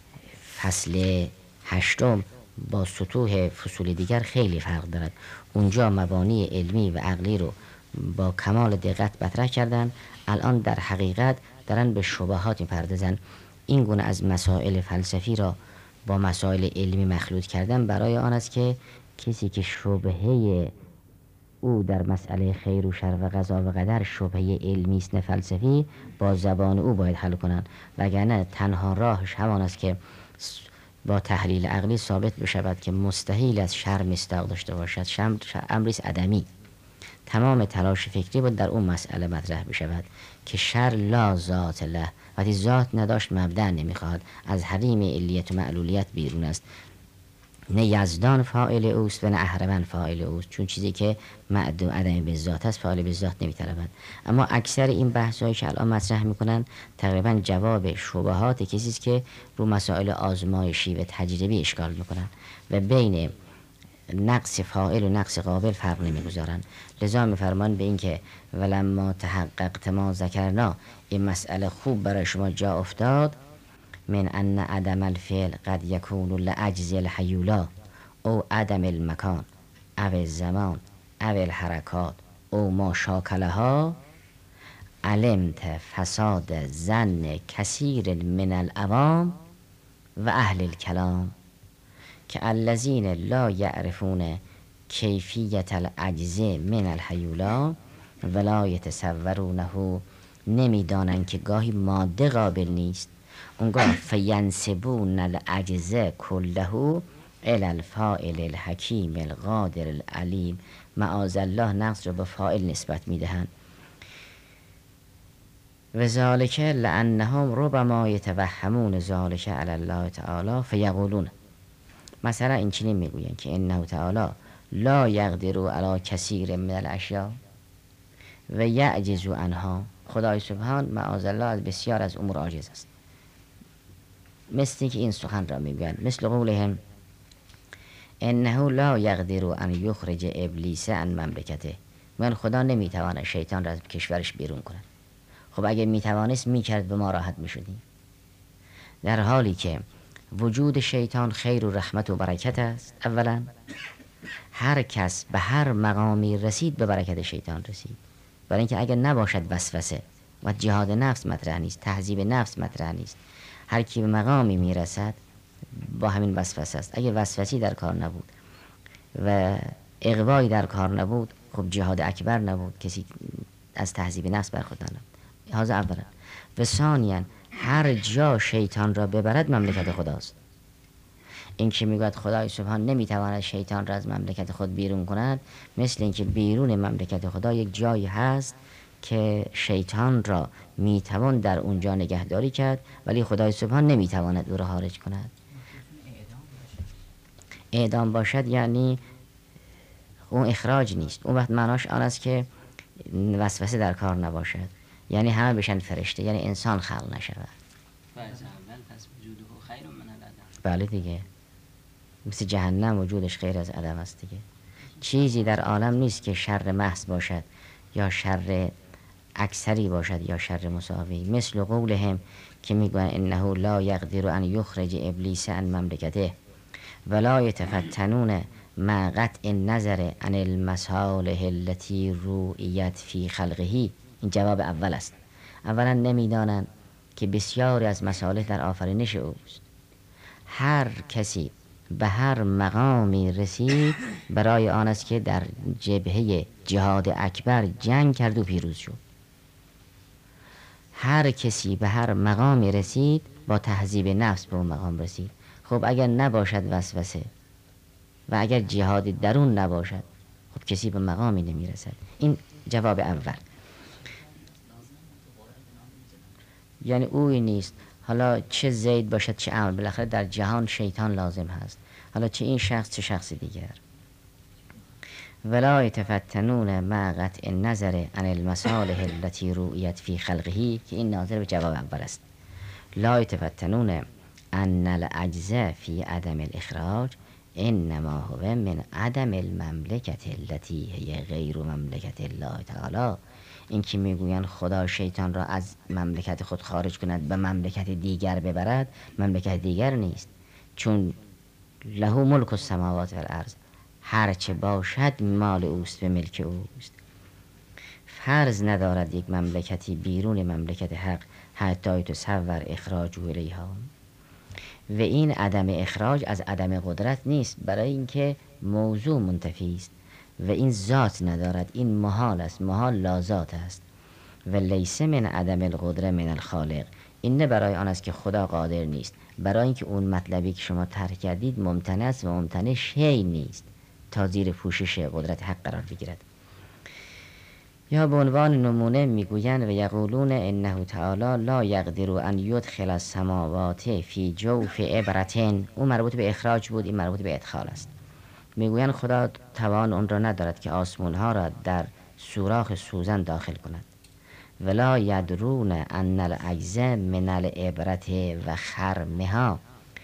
[SPEAKER 2] فصل 8 با سطوح فصول دیگر خیلی فرق دارد. اونجا مبانی علمی و عقلی رو با کمال دقت مطرح کردن، الان در حقیقت دارن به شبهات می‌پردازن. این گونه از مسائل فلسفی را با مسائل علمی مخلوط کردن برای آن است که کسی که شبهه او در مسئله خیر و شر و قضا و قدر شبهه علمی است نه فلسفی، با زبان او باید حل کنند، وگرنه تنها راهش همان است که با تحلیل عقلی ثابت بشود که مستحیل از شر مصداق داشته باشد، شر امری عدمی. تمام تلاش فکری بود در اون مسئله مطرح بشود که شر لا ذات له، وقتی ذات نداشت مبدأ نمیخواد، از حریم علیت و معلولیت بیرون است، نه یزدان فاعل اوست و نه اهرمن فاعل اوست، چون چیزی که معدوم عدمی به ذات است فاعل به ذات نمیطلبد. اما اکثر این بحث‌هایی که الان مطرح میکنن تقریبا جواب شبهات کسی است که رو مسائل آزمایشی و تجربی اشکال میکنن و بین نقص فاعل و نقص قابل فرق نمیگذارن. لذا میفرمان به این که ولما تحققت ما ذکرنا، این مسئله خوب برای شما جا افتاد، من ان عدم الفعل قد یکون لعجز الحیولا او عدم المکان او الزمان او الحرکات او ما شاکلها، علمت فساد ظن کثیر من العوام و اهل الکلام که الذین لا یعرفون کیفیت العجز من الحیولا ولا یتصورونه، نمیدانند که گاهی ماده قابل نیست، اونگاه فینسبون العجز کله الی الفاعل الحکیم القادر العلیم، معاذ الله نقص رو به فاعل نسبت میدهند. و ذالک لانهم ربما یتوهمون ذالک علی الله تعالی فیقولون، مثلا این چنین میگویند که انه تعالی لا یقدر علی کثیر من الاشیاء و یعجز عنها، خدای سبحان معاذ الله از بسیار از امور عاجز است. مثل که این سخن را میگویند، مثل قولهم انه لا یقدر ان یخرج ابلیس عن مملکته، من خدا نمیتواند شیطان را از کشورش بیرون کند. خب اگه میتوانست میکرد به ما راحت میشدیم، در حالی که وجود شیطان خیر و رحمت و برکت است. اولا هر کس به هر مقامی رسید به برکت شیطان رسید، برای اینکه اگر نباشد وسوسه و جهاد نفس مطرح نیست، تهذیب نفس مطرح نیست، هر کی به مقامی میرسد با همین وسوسه است. اگر وسوسی در کار نبود و اغوایی در کار نبود، خب جهاد اکبر نبود، کسی از تهذیب نفس برخوردار نبود. هذا اولا. و ثانیا هر جا شیطان را ببرد مملکت خداست. این که میگوید خدای سبحان نمیتواند شیطان را از مملکت خود بیرون کند، مثل اینکه بیرون مملکت خدا یک جایی هست که شیطان را میتوان در اونجا نگهداری کرد، ولی خدای سبحان نمیتواند او را خارج کند. اعدام باشد یعنی اون اخراج نیست، اون وقت معناش آن است که وسوسه در کار نباشد، یعنی همه بشن فرشته، یعنی انسان خلق نشود. پس وجوده خیر من العدم. بله دیگه، مثل جهنم وجودش غیر از عدم است دیگه. چیزی در عالم نیست که شر محض باشد یا شر اکثری باشد یا شر مساوی. مثل قولهم که میگوین انه لا یقدر ان یخرج ابلیس عن مملکته ولا یتفتنون مع قطع النظر عن المصالح التي رؤیت فی خلقه. این جواب اول است. اولا نمیدانند که بسیاری از مصالح در آفرینش اوست. هر کسی به هر مقامی رسید برای آن است که در جبهه جهاد اکبر جنگ کرد و پیروز شد. هر کسی به هر مقامی رسید با تهذیب نفس به اون مقام رسید. خب اگر نباشد وسوسه و اگر جهاد درون نباشد، خب کسی به مقامی نمیرسد. این جواب اول. یعنی اوی نیست، حالا چه زید باشد چه عمرو، بالاخره در جهان شیطان لازم هست، حالا چه این شخص چه شخص دیگر. ولا یتفتنون مع قطع النظر عن المصالح التي رؤیت فی خلقه، که این ناظر به جواب اول است. لا یتفتنون ان العجز فی عدم الاخراج انما هو من عدم المملکت التي هی غیر مملکت الله تعالی. این که میگویند خدا شیطان را از مملکت خود خارج کند به مملکت دیگر ببرد، مملکت دیگر نیست، چون له ملک السماوات و الارض، هرچه باشد مال اوست و ملک اوست. فرض ندارد یک مملکتی بیرون مملکت حق حتی تصور اخراج الیها. و این عدم اخراج از عدم قدرت نیست، برای اینکه موضوع منتفی است و این ذات ندارد، این محال است، محال لا ذات است. و لیس من عدم القدره من الخالق، این نه برای آن است که خدا قادر نیست، برای اینکه اون مطلبی که شما طرح کردید ممتنع است و ممتنع شیء نیست تا زیر پوشش قدرت حق قرار بگیرد. یا به عنوان نمونه میگویند و یقولون انه تعالی لا یقدر ان یدخل السماوات فی جوف ابرتن. اون مربوط به اخراج بود، این مربوط به ادخال است. میگویند خدا توان اون را ندارد که آسمون ها را در سوراخ سوزن داخل کند. ولا یدرون ان العجز من الابرت و خرمها.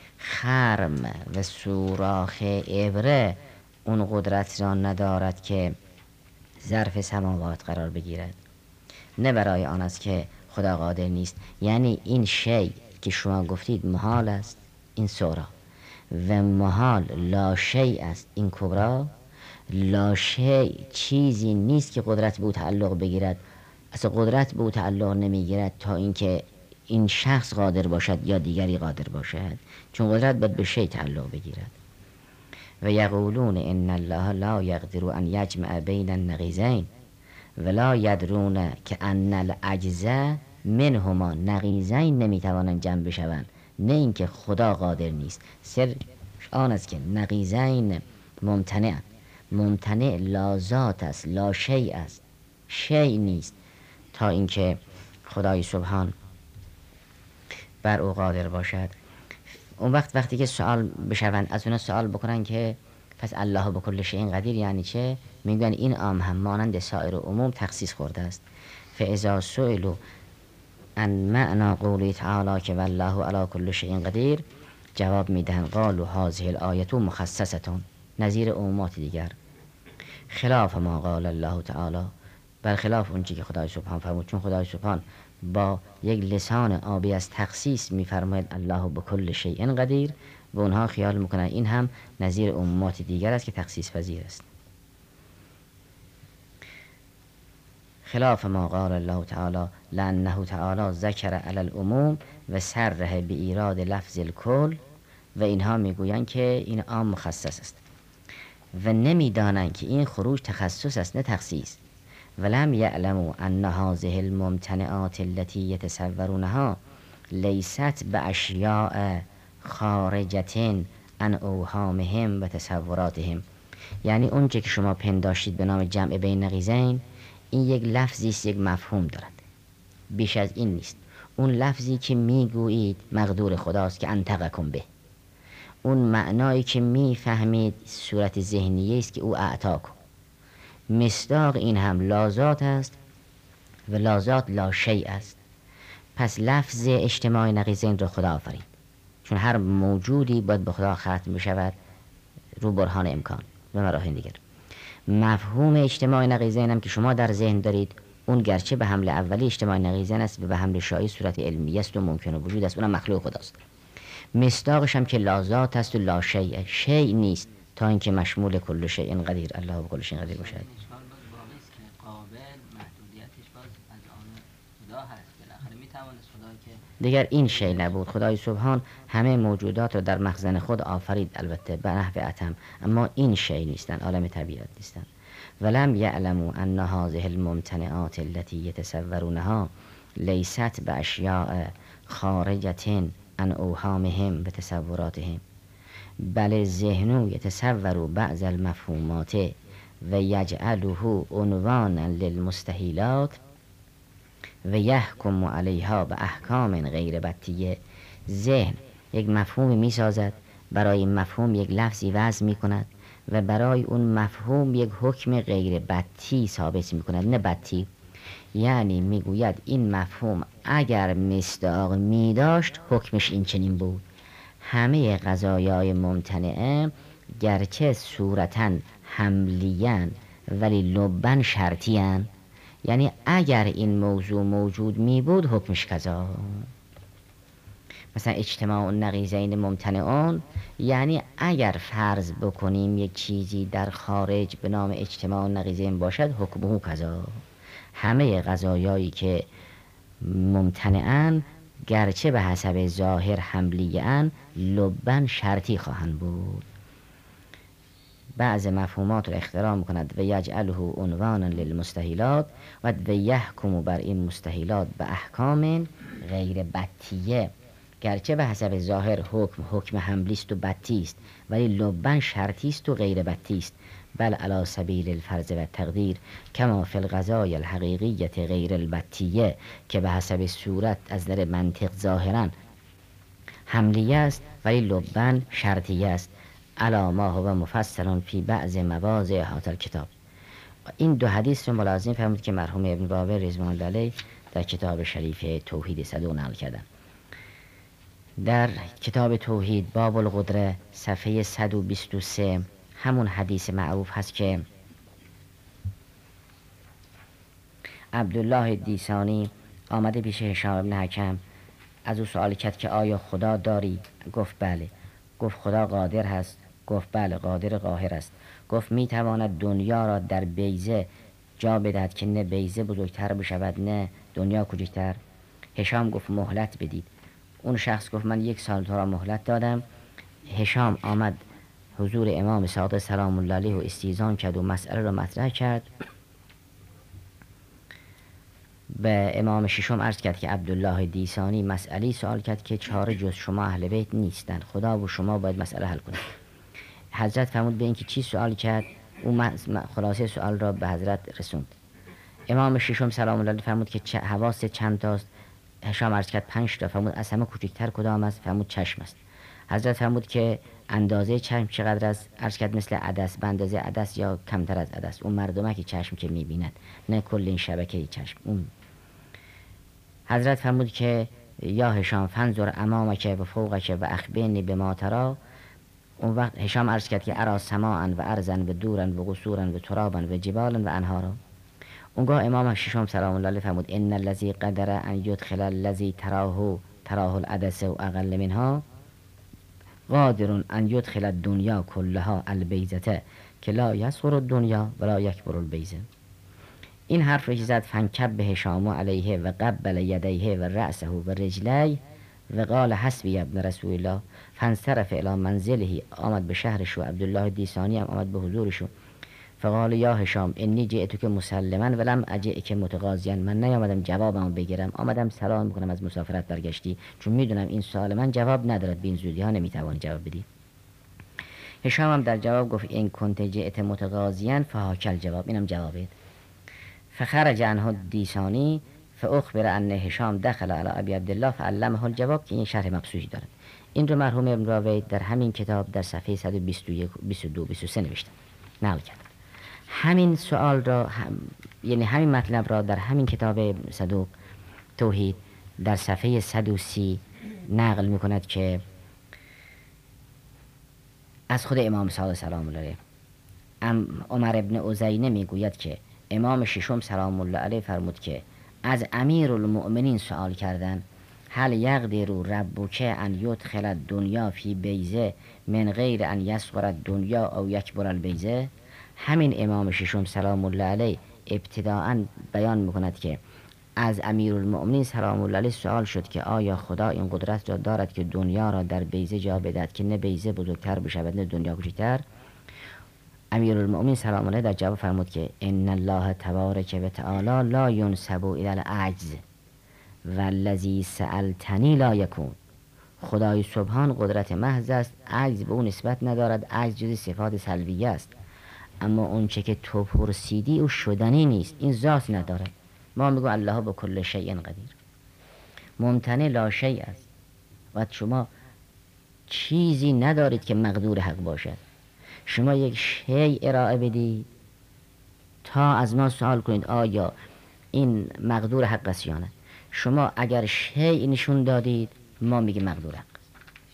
[SPEAKER 2] خرم و سوراخ ابره اون قدرت را ندارد که ظرف سماوات قرار بگیرد. نه برای آن است که خدا قادر نیست، یعنی این شی که شما گفتید محال است، این سورا، و محال لا شی است، این کبرا. لا شی چیزی نیست که قدرت به او تعلق بگیرد، اصلا قدرت به او تعلق نمیگیرد تا اینکه این شخص قادر باشد یا دیگری قادر باشد، چون قدرت باید به شی تعلق بگیرد. و یقولون ان الله لا یقدر ان یجمع بین النقیضین ولا یدرون که ان العجز منهما. نقیضین نمیتوانند جمع بشوند، نه اینکه خدا قادر نیست، سر آن است که نقیضین ممتنع، ممتنع لا ذات است، لا شیء است، شیء نیست تا اینکه خدای سبحان بر او قادر باشد. اون وقتی که سوال بشوند از اون سوال بکنن که پس الله بكل شیء قدیر یعنی چه، میگن این عام هم مانند سایر عموم تخصیص خورده است. فاذا سئلوا عن معنی قوله تعالی که والله علی کل شیء قدیر، جواب میدهند قالوا هذه الآیه مخصصه، نظیر عمومات دیگر، خلاف ما قال الله تعالی، برخلاف اون چیزی که خدای سبحان فرمود. چون خدای سبحان با یک لسان آبی از تخصیص میفرماید الله بكل شیء قدیر، و اونها خیال میکنن این هم نظیر عمومات دیگر است که تخصیص پذیر است. خلاف ما قال الله تعالی لانه تعالی ذکر علی العموم و صرح بایراد لفظ الکل، و اینها میگویند که این عام مخصص است و نمیدانند که این خروج تخصص است نه تخصیص. ولم یعلموا ان هذه الممتنعات التي يتصورونها لیست باشیاء خارجة عن اوهامهم و تصوراتهم. یعنی اون چه که شما پنداشتید به نام جمع بین نقیضین، این یک لفظی است، یک مفهوم دارد، بیش از این نیست. اون لفظی که میگویید مقدور خداست که انطقکم به، اون معنایی که میفهمید صورت ذهنیه است که او اعطاکم. مصداق این هم لازات است و لازات لا شیء است. پس لفظ اجتماع نقیضین را خدا آفرید، چون هر موجودی باید به خدا ختم بشود رو برهان امکان و مراحل دیگر. مفهوم اجتماع نقیضین هم که شما در ذهن دارید، اون گرچه به حمل اولی اجتماع نقیضین است و به حمل شایی صورت علمی است و ممکن وجود است، اونم مخلوق خداست. مصداقش هم که لازات است و لا شیء، شیء نیست تا اینکه مشمول کل شیء قدیر، الله به کل شیء قدیر باشد.
[SPEAKER 3] اشکال باز باقی است که قابل محدودیتش باز از آن خدا هست، بالاخره میتوانست خدایی که
[SPEAKER 2] دیگر این شیء نبود. خدای سبحان همه موجودات را در مخزن خود آفرید، البته به نحو اتم، اما این شیء نیستند، عالم طبیعت نیستند. ولم یعلموا ان هذه الممتنعات التي يتصورونها لیست باشیاء خارجة عن اوهامهم و تصوراتهم، بل ذهن یتصور بعض المفهومات و یجعله عنوانا للمستحیلات و یحکم علیها به احکام غیر بتیه. ذهن یک مفهومی می سازد، برای این مفهوم یک لفظی وضع می کند و برای اون مفهوم یک حکم غیر بتی ثابت می کند، نه بتی. یعنی می گوید این مفهوم اگر مصداق می داشت حکمش این چنین بود. همه قضایای ممتنعه گرچه صورتاً حملیان ولی لباً شرطیان، یعنی اگر این موضوع موجود می بود حکمش کذا. مثلا اجتماع النقیضین ممتنعون، یعنی اگر فرض بکنیم یک چیزی در خارج به نام اجتماع النقیضین باشد حکمه کذا. همه قضایایی که ممتنعن گرچه به حسب ظاهر حملیان لباً شرطی خواهند بود. بعض مفهومات رو اختراع میکند و یجعله عنوانا للمستحیلات و یحکم بر این مستحیلات به احکام غیر بتیه، گرچه به حسب ظاهر حکم حملی است و بتی است ولی لباً شرطی است و غیر بتی است. بل علی سبیل الفرض و تقدیر کما فی القضایا الحقیقیة غیر البتیه، که به حسب صورت از در منطق ظاهرا حملیه است ولی لباً شرطیه است. علی ما هو مفصل فی بعض مواضع هذا الکتاب. این دو حدیث رو ملاحظه فرمود که مرحوم ابن بابر رضوان الله علیه در کتاب شریف توحید صدوق نقل کردن. در کتاب توحید باب القدره صفحه 123 همون حدیث معروف هست که عبدالله دیسانی آمده پیش هشام ابن حکم، از او سوال کرد که آیا خدا داری؟ گفت بله. گفت خدا قادر هست؟ گفت بله قادر قاهر است. گفت می تواند دنیا را در بیضه جا بدهد که نه بیضه بزرگتر بشود نه دنیا کوچکتر؟ هشام گفت مهلت بدید. اون شخص گفت من 1 سال تو را مهلت دادم. هشام آمد حضور امام صادق سلام الله علیه و استیذان کرد و مسئله را مطرح کرد. به امام ششم عرض کرد که عبدالله دیسانی مسئله سوال کرد که چاره جز شما اهل بیت نیستند، خدا و شما باید مسئله حل کنید. حضرت فرمود به اینکه چی سوال کرد، او خلاصه سوال را به حضرت رسوند. امام ششم سلام الله علیه فرمود که حواس چند تاست؟ هشام عرض کرد 5 تا. فرمود از همه کوچکتر کدام است؟ فرمود چشم است. حضرت فرمود که اندازه چشم چقدر است؟ عرض کرد مثل عدس، به اندازه عدس یا کمتر از عدس. اون مردمک چشم که می‌بیند، نه کل این شبکه چشم. اون حضرت فرمود که یا هشام فنظر امامک و فوقک و اخبرنی بما تری. اون وقت هشام عرض کرد که ارا سماعا و ارضا و دورا و قصورا و ترابا و جبالا و انهارا. اونگاه امام ششم سلام الله علیه فرمود ان الذی قدر ان یدخل الذی تراه العدس و اقل منها قادر ان یدخل الدنیا كلها البیضه که لا یصغر الدنیا ولا یکبر البیضه. این حرف رو که زد فنکب به هشام علیه و قبل یدیه و رأسه و رجلیه و قال حسبی ابن رسول الله فانصرف الی منزله. آمد به شهرش و عبدالله دیسانی هم آمد به حضورش. فقال یا هشام انی جئتک مسلما ولم اجئک متقاضیا. من نیامدم جوابمو بگیرم، آمدم سلام میکنم از مسافرت برگشتی، چون میدونم این سوال من جواب ندارد، به این زودی ها نمیتوانی جواب بدی. هشام هم در جواب گفت این کنت جئت متقاضیا فهاکل جواب، اینم جوابت. فخرج عنه دیسانی فاخبر ان هشام دخل علی ابی عبدالله فعلمه الجواب، که این شرح مبسوطی دارد. این رو مرحوم ابن راوی در همین کتاب در صفحه 121 22 23 نوشته نقل کرد. همین سوال را یعنی همین مطلب را در همین کتاب صدوق توحید در صفحه 130 نقل میکند که از خود امام صادق سلام الله علیه عمر ابن عزینه میگوید که امام ششم سلام الله علیه فرمود که از امیر المؤمنین سوال کردن هل یقدر ربک ان یدخل الدنیا فی بیضه من غیر ان یصغر الدنیا او یکبر البیضه. همین امام ششم سلام الله علیه ابتداءً بیان میکند که از امیرالمؤمنین سلام الله علیه سوال شد که آیا خدا این قدرت را دارد که دنیا را در بیضه جا بدهد که نه بیضه بزرگتر بشود نه دنیا کوچکتر؟ امیرالمؤمنین سلام الله در جواب فرمود که ان الله تبارک و تعالی لا ینسب الی العجز والذی سألتنی لا یکون. خدای سبحان قدرت محض است، عجز به او نسبت ندارد، عجز جز صفات سلبیه است. اما اون چه که تو پرسیدی او شدنی نیست، این ذات ندارد. ما میگو الله به کل شیء قدیر، ممتنع لا شیء است. و شما چیزی ندارید که مقدور حق باشد. شما یک شیء ارائه بدید تا از ما سوال کنید آیا این مقدور حق است یا نه. شما اگر شیء نشون دادید ما میگه مقدور حق است.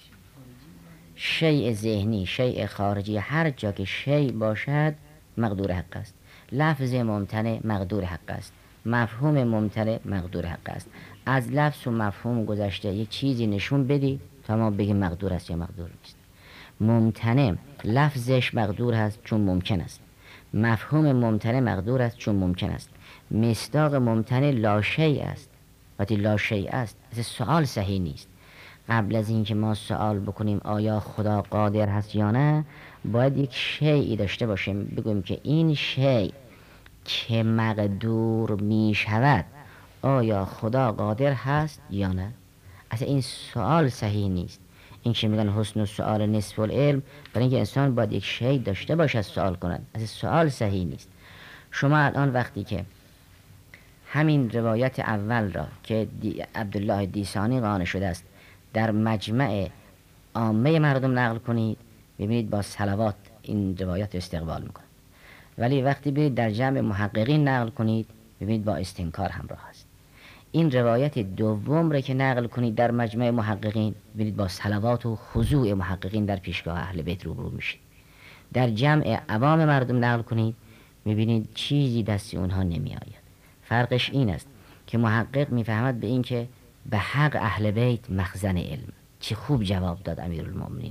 [SPEAKER 2] شیء ذهنی، شیء خارجی، هر جا که شیء باشد مقدور حق است. لفظ ممتنع مقدور حق است، مفهوم ممتنع مقدور حق است. از لفظ و مفهوم گذشته یک چیزی نشون بدید تا ما بگیم مقدور است یا مقدور نیست. ممتنع لفظش مقدور است چون ممکن است، مفهوم ممتنع مقدور است چون ممکن است. مصداق ممتنع لا شیء است. وقتی لا شیء است سوال صحیح نیست. قبل از اینکه ما سوال بکنیم آیا خدا قادر هست یا نه باید یک شیئی داشته باشیم، بگوییم که این شیء که مقدور می شود آیا خدا قادر هست یا نه. اصلا این سوال صحیح نیست. این که میگن حسن السؤال نصف العلم، برای اینکه انسان باید یک شیء داشته باشد سوال کند. اصلا سوال صحیح نیست. شما الان وقتی که همین روایت اول را که عبدالله دیسانی قانع شده است در مجمع عامه مردم نقل کنید، ببینید با صلوات این روایت استقبال میکنه. ولی وقتی برید در جمع محققین نقل کنید ببینید با استنکار همراه است. این روایت دوم را که نقل کنید در مجمع محققین ببینید با صلوات و خضوع محققین در پیشگاه اهل بیت روبرو میشید. در جمع عوام مردم نقل کنید میبینید چیزی دست اونها نمیآید. فرقش این است که محقق میفهمد به این که به حق اهل بیت مخزن علم. چه خوب جواب داد امیرالمؤمنین.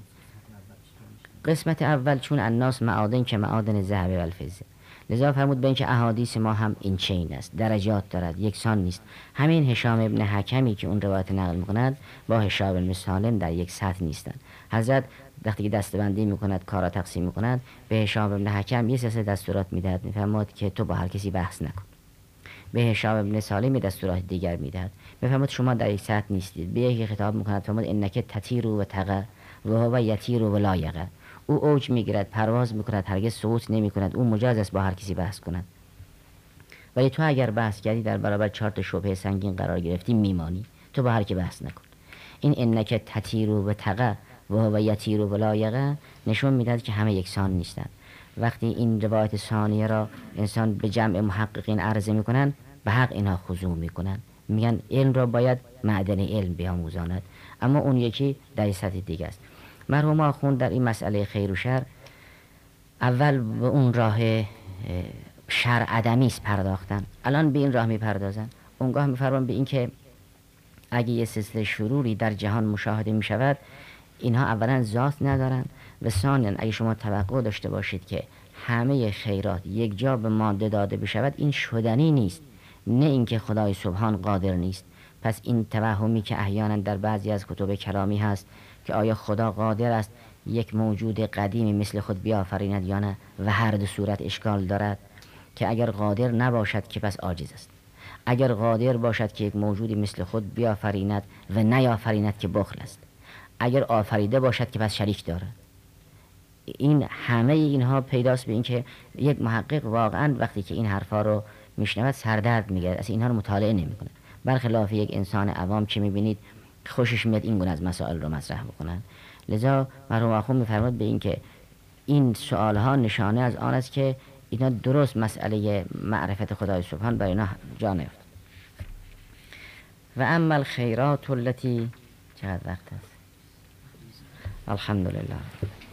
[SPEAKER 2] قسمت اول چون الناس معادن که معادن ذهب و الفضه، لذا فرمود به این که احادیث ما هم این چین است، درجات دارد، یکسان نیست. همین هشام ابن حکمی که اون روایت نقل میکند با هشام ابن سالم در یک سطح نیستند. حضرت وقتی که دستبندی میکند کارا تقسیم میکند به هشام ابن حکم یه سلسله دستورات میدهد، میفرماد که تو با هر کسی بحث نکن. به هشام ابن سالم دستورات دیگر میدهد، میفرماد شما در یک سطح نیستید. به یکی خطاب میکند فرمود انک تطیر و تقع و هو یطیر و لا یقع. او اوج میگیرد، پرواز میکند، هرگز سقوط نمیکند. او مجاز است با هر کسی بحث کند. ولی تو اگر بحث کردی در برابر 4 تا شبهه سنگین قرار گرفتی میمانی. تو با هر کی بحث نکن. این انک تطیر و تقع و هو یطیر و لا یقع نشون میدهد که همه یکسان نیستند. وقتی این روایت ثانیه را انسان به جمع محققین عرضه میکنن به حق اینها خضوع میکنن، میگن علم را باید معدن علم بیاموزاند. اما اون یکی در سطح دیگه است. مرحوم آخوند در این مسئله خیر و شر اول به اون راه شر عدمی است پرداختن، الان به این راه میپردازن. اونگاه میفرمان به این که اگه یه سلسله شروری در جهان مشاهده میشود اینها اولا ذات ندارن و ثانیاً اگه شما توقع داشته باشید که همه خیرات یک جا به ماده داده بشود این شدنی نیست، نه اینکه خدای سبحان قادر نیست. پس این توهمی که احیانا در بعضی از کتب کلامی هست که آیا خدا قادر است یک موجود قدیمی مثل خود بیافریند یا نه، و هر دو صورت اشکال دارد که اگر قادر نباشد که پس عاجز است، اگر قادر باشد که یک موجودی مثل خود بیافریند و نیافریند که بخل است، اگر آفریده باشد که پس شریک دارد. این همه اینها پیداست به این که یک محقق واقعا وقتی که این حرفا رو میشنود سردرد میگیرد، اصلا اینها رو مطالعه نمیکنه. برخلاف یک انسان عوام که میبینید خوشش میاد این گونه از مسائل رو مطرح بکنن. لذا مرحوم آخوند میفرماد به این که این سوال ها نشانه از آن است که اینا درست مسئله معرفت خدای سبحان برای اینا جا نیفتاد. و اما الخیرات التي چقدر وقت است؟ الحمدلله.